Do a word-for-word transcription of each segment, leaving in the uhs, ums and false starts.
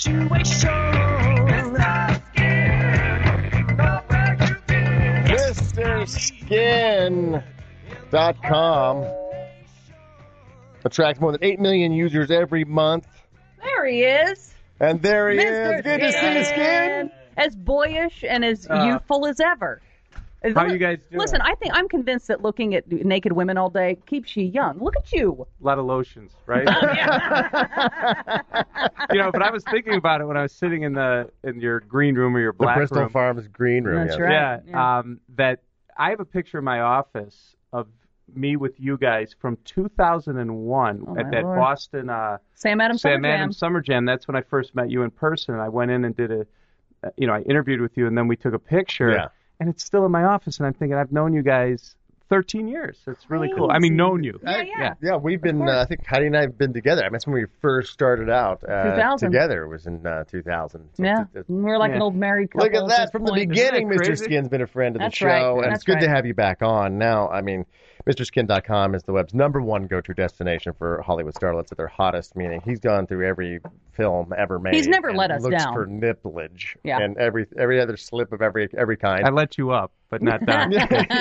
Mister Skin dot com attracts more than eight million users every month. There he is. And there he Mister is. Good to see you, Skin. As boyish and as Uh, youthful as ever. How you guys doing? Listen, I think I'm convinced that looking at naked women all day keeps you young. Look at you. A lot of lotions, right? You know, but I was thinking about it when I was sitting in the in your green room or your The black Bristol room. Farms green room. That's yes. right. Yeah, Yeah. Um, that I have a picture in my office of me with you guys from two thousand one Oh, at my that Lord. Boston uh, Sam Adams Sam Summer Jam. Adams Summer Jam. That's when I first met you in person. I went in and did a, uh, you know, I interviewed with you, and then we took a picture. Yeah. And it's still in my office, and I'm thinking I've known you guys thirteen years. It's really cool. I mean, known you. Yeah, yeah. Yeah, we've been, uh, I think Heidi and I have been together. I mean, that's when we first started out uh, two thousand. together. It was in uh, two thousand. So Yeah. it's- it's- We're like an Yeah. old married couple. Look at at that. this From the point. beginning, Isn't that Mister crazy? Skin's been a friend of the That's show, right. and That's it's good to right. have you back on. Now, I mean, Mister Skin dot com is the web's number one go-to destination for Hollywood starlets at their hottest, meaning he's gone through every film ever made. He's never and let us looks down. for nipplage Yeah. and every every other slip of every every kind. I let you up, but not down.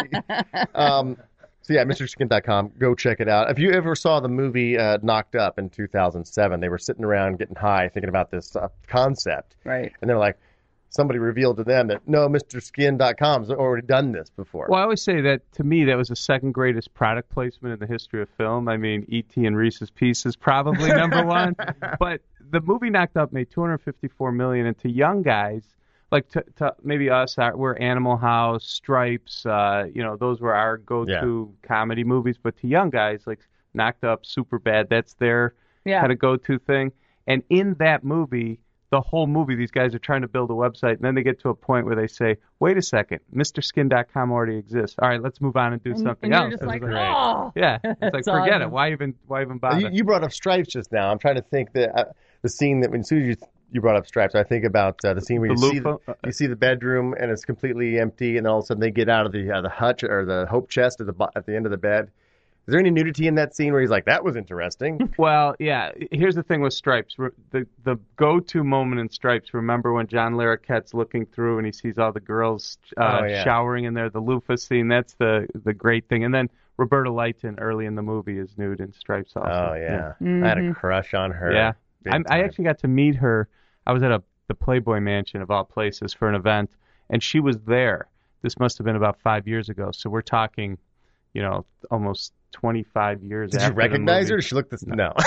um, so yeah, Mister Skin dot com, go check it out. If you ever saw the movie uh, Knocked Up in two thousand seven, they were sitting around getting high thinking about this uh, concept. Right. And they're like, somebody revealed to them that, no, Mister Skin dot com's already done this before. Well, I always say that to me that was the second greatest product placement in the history of film. I mean, E T and Reese's Pieces probably number one, but the movie Knocked Up made two hundred fifty-four million dollars, and to young guys like to, to maybe us, our, we're Animal House, Stripes, uh, you know, those were our go-to comedy movies. But to young guys, like Knocked Up, Superbad, that's their Yeah. kind of go-to thing. And in that movie, the whole movie, these guys are trying to build a website, and then they get to a point where they say, wait a second, Mister Skin dot com already exists. All right, let's move on and do And, something and else. you're just like, It was oh. yeah, it's like, That's forget awesome. it. Why even why even bother? you, you brought up Stripes just now. I'm trying to think that uh, the scene that when as soon as you, you brought up Stripes, I think about uh, the scene where The you see the, loofah? you see the bedroom and it's completely empty, and then all of a sudden they get out of the uh, the hutch or the hope chest at the bo- at the end of the bed. Is there any nudity in that scene where he's like, that was interesting? Well, yeah. Here's the thing with Stripes. Re- The the go-to moment in Stripes. Remember when John Larroquette's looking through and he sees all the girls uh, Oh, yeah. showering in there. The loofah scene. That's the the great thing. And then Roberta Lighton early in the movie is nude in Stripes also. Oh yeah, I had a crush on her. Yeah. Big I, I time. actually got to meet her. I was at a the Playboy Mansion of all places for an event, and she was there. This must have been about five years ago. So we're talking, you know, almost twenty-five years. Did after you recognize the her? movie. Does she look this? No. No.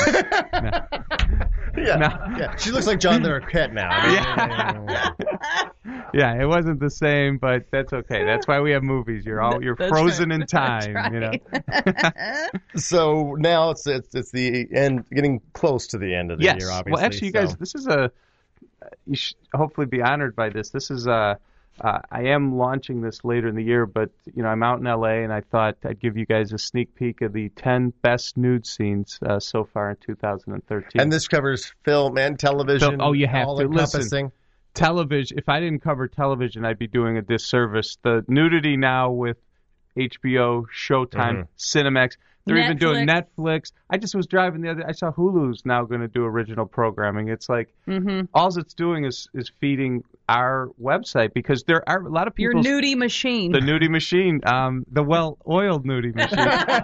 yeah, No. yeah. She looks like John Larroquette now. I mean, Yeah, it wasn't the same, but that's okay. That's why we have movies. You're all you're That's frozen right. in time, That's you know. right. So now it's, it's it's the end, getting close to the end of the Yes. year. Obviously. Well, actually, you so. guys, this is a. You should hopefully be honored by this. This is a. Uh, I am launching this later in the year, but you know I'm out in L A and I thought I'd give you guys a sneak peek of the ten best nude scenes uh, so far in two thousand thirteen. And this covers film and television. Film- oh, you have all to. Listen. encompassing. Television. If I didn't cover television, I'd be doing a disservice. The nudity now with H B O, Showtime, Cinemax. They're even doing Netflix. I just was driving the other. I saw Hulu's now going to do original programming. It's like Mm-hmm. all it's doing is is feeding our website because there are a lot of Your people. nudie machine. The nudie machine, um, the well-oiled nudie machine.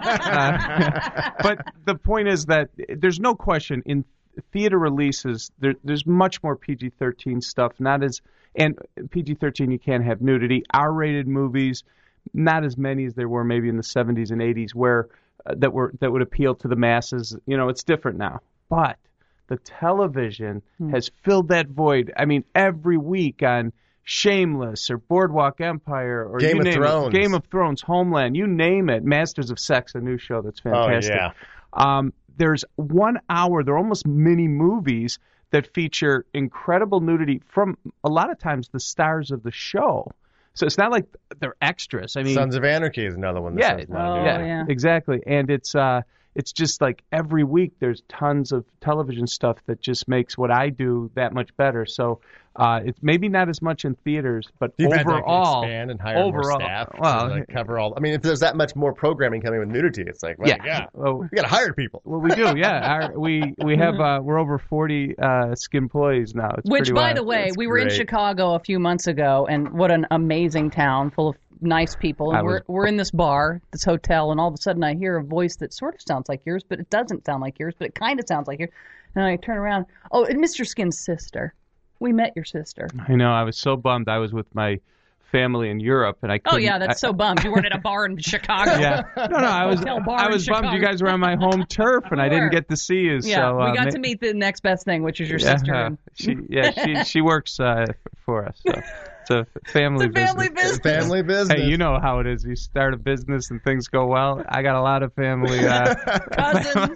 uh, but the point is that there's no question in theater releases, there, there's much more P G thirteen stuff. Not as and P G thirteen, you can't have nudity. R-rated movies, not as many as there were maybe in the seventies and eighties, where uh, that were that would appeal to the masses. You know, it's different now. But the television Hmm. has filled that void. I mean, every week on Shameless or Boardwalk Empire or Game you of name Thrones. it, Game of Thrones, Homeland, you name it, Masters of Sex, a new show that's fantastic. Oh, yeah. Um, there's one hour, they're almost mini movies that feature incredible nudity from a lot of times the stars of the show. So it's not like they're extras. I mean, Sons of Anarchy is another one. That yeah, says a lot of Oh, nudity. yeah, yeah. exactly. And it's uh, it's just like every week there's tons of television stuff that just makes what I do that much better. So uh, it's maybe not as much in theaters, but You've overall, had to expand and hire overall, more staff well, to like, cover all. I mean, if there's that much more programming coming with nudity, it's like, well, yeah, yeah, well, we got to hire people. well, we do, yeah. Our, we we have uh, we're over forty uh, skin employees now. It's Which, pretty by wild. the way, That's we were in great. Chicago a few months ago, and what an amazing town full of nice people. I And we're was- we're in this bar, this hotel, and all of a sudden I hear a voice that sort of sounds like yours, but it doesn't sound like yours, but it kind of sounds like yours. And I turn around, oh, it's Mister Skin's sister. We met your sister. I know. I was so bummed. I was with my family in Europe, and I Oh couldn't. yeah, that's I, so bummed. You weren't at a bar in Chicago. Yeah. No, no. I was Hotel bar I in was bummed. You Chicago. guys were on my home turf, and I didn't Sure. get to see you. Yeah, so, we uh, got ma- to meet the next best thing, which is your yeah, sister. And She, yeah, she she works uh, for us. So it's a family it's a family business. business. Family business. Hey, you know how it is. You start a business and things go well. I got a lot of family. Uh, Cousins.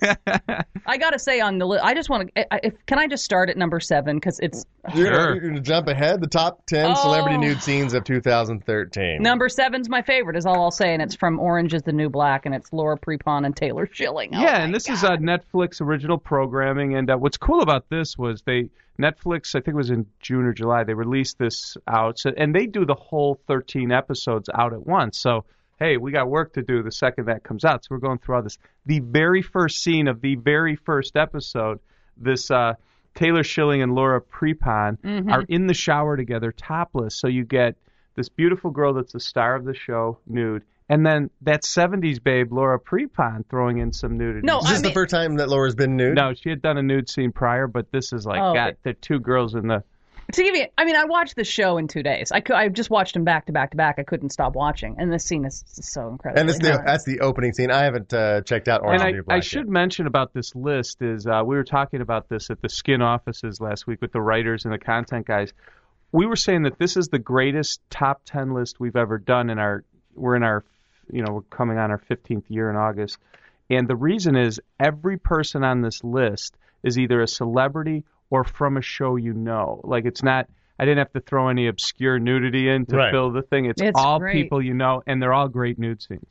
I got to say on the list, I just want to. If, can I just start at number seven because it's You're, Sure. you're going to jump ahead. The top ten Oh. celebrity nude scenes of two thousand thirteen. number seven's my favorite. Is all I'll say, and it's from Orange Is the New Black, and it's Laura Prepon and Taylor Schilling. Oh, yeah, my and this God. is uh, Netflix original programming. And uh, what's cool about this was they Netflix, I think it was in June or July, they released this out, so, and they do the whole thirteen episodes out at once. So hey, we got work to do the second that comes out. So we're going through all this. The very first scene of the very first episode, this uh, Taylor Schilling and Laura Prepon Mm-hmm. are in the shower together, topless. So you get this beautiful girl that's the star of the show, nude, and then that seventies babe, Laura Prepon, throwing in some nudity. No, Is I this mean- the first time that Laura's been nude? No, she had done a nude scene prior, but this is like, Oh, God, it- the two girls in the... To give you, I mean, I watched the show in two days. I could, I just watched them back to back to back. I couldn't stop watching, and this scene is so incredible. And this the, that's the opening scene. I haven't uh, checked out Orange And is the I, New Black I should yet. mention about this list is uh, we were talking about this at the Skin offices last week with the writers and the content guys. We were saying that this is the greatest top ten list we've ever done in our we're in our you know we're coming on our fifteenth year in August, and the reason is every person on this list is either a celebrity or from a show you know. Like it's not. I didn't have to throw any obscure nudity in to Right. fill the thing. It's, It's all great. people you know, and they're all great nude scenes.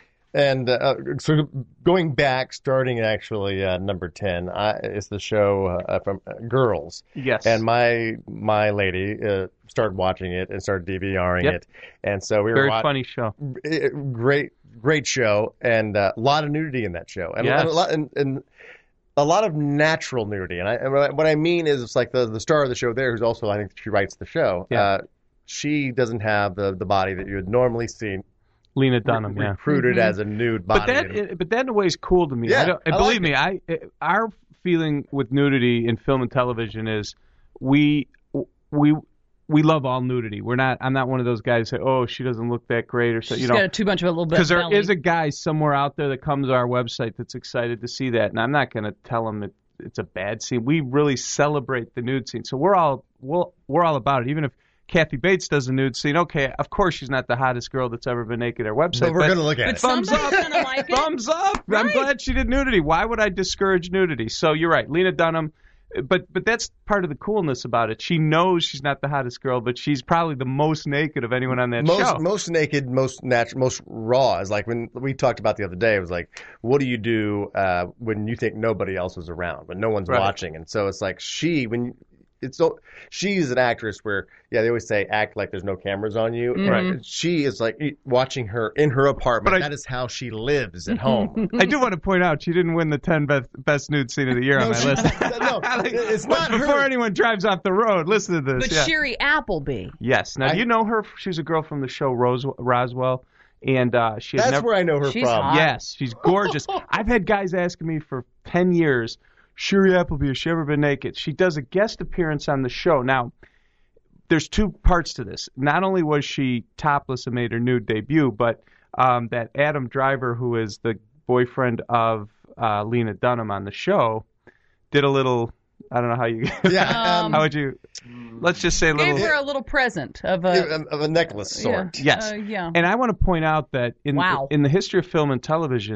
And uh, so going back, starting actually uh, number ten I, is the show uh, from uh, Girls. Yes. And my my lady uh, started watching it and started DVRing Yep. it. And so we were Very wa- funny show. eh, great great show and uh, a lot of nudity in that show. And, Yes. and a lot and, and a lot of natural nudity. And, I, and what I- what I mean is it's like the the star of the show there, who's also I think she writes the show. Yeah. Uh, she doesn't have the the body that you would normally see Lena Dunham, yeah. recruited as a nude body. But that, but that in a way is cool to me. Yeah, I don't, and I believe like me, I our feeling with nudity in film and television is we we we love all nudity. We're not. I'm not one of those guys who say, oh, she doesn't look that great or so. She's You know, got too much of a little bit. because there belly. is a guy somewhere out there that comes to our website that's excited to see that, and I'm not going to tell him it, it's a bad scene. We really celebrate the nude scene, so we're all we'll, we're all about it. Even if Kathy Bates does a nude scene, okay, of course she's not the hottest girl that's ever been naked at our website. But we're but going to look at But it. thumbs somebody's up. gonna like it. Thumbs up. I'm Right. glad she did nudity. Why would I discourage nudity? So you're right, Lena Dunham. But but that's part of the coolness about it. She knows she's not the hottest girl, but she's probably the most naked of anyone on that most show. most naked, most natural, most raw is like when we talked about the other day. It was like, what do you do uh, when you think nobody else is around, when no one's Right. watching? And so it's like she when it's so she's an actress where yeah they always say act like there's no cameras on you. Mhm. Right. She is like watching her in her apartment. But I- that is how she lives at home. I do want to point out she didn't win the ten best, best nude scene of the year on No, my she- list. no, Like, it's but not before her. anyone drives off the road, listen to this. But yeah. Sherry Appleby. Yes. Now I- do you know her? She's a girl from the show Rose, Roswell, and uh, she had That's never. where I know her She's from. hot. Yes, she's gorgeous. I've had guys asking me for ten years, Sherry Appleby, has she ever been naked? She does a guest appearance on the show. Now, there's two parts to this. Not only was she topless and made her nude debut, but um, that Adam Driver, who is the boyfriend of uh, Lena Dunham on the show, did a little, I don't know how you, Yeah, um, how would you, let's just say a little. Gave her a little present of a. of a necklace sort. Yeah. Yes. Uh, yeah. And I want to point out that in Wow. in the history of film and television,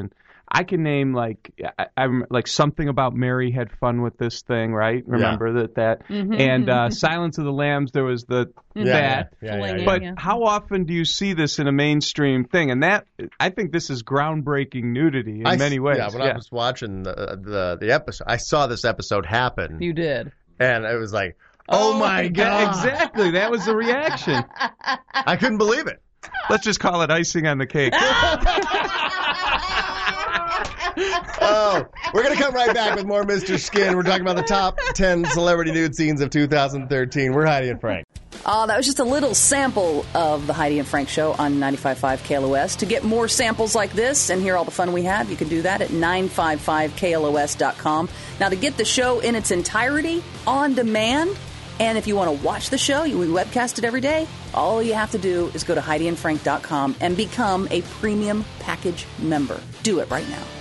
I can name like I, I'm like Something About Mary had fun with this thing, right? Remember yeah. that that mm-hmm, and mm-hmm. uh, Silence of the Lambs. There was the mm-hmm. that. Yeah, yeah, yeah, yeah, but yeah. how often do you see this in a mainstream thing? And that I think this is groundbreaking nudity in I, many ways. Yeah, when yeah. I was watching the, the the episode, I saw this episode happen. You did. And it was like, oh, oh my God. Exactly. That was the reaction. I couldn't believe it. Let's just call it icing on the cake. Oh, we're going to come right back with more Mister Skin. We're talking about the top ten celebrity nude scenes of two thousand thirteen. We're Heidi and Frank. Uh, that was just a little sample of the Heidi and Frank Show on ninety-five point five K L O S. To get more samples like this and hear all the fun we have, you can do that at nine five five K L O S dot com. Now, to get the show in its entirety on demand, and if you want to watch the show, we webcast it every day, all you have to do is go to Heidi and Frank dot com and become a premium package member. Do it right now.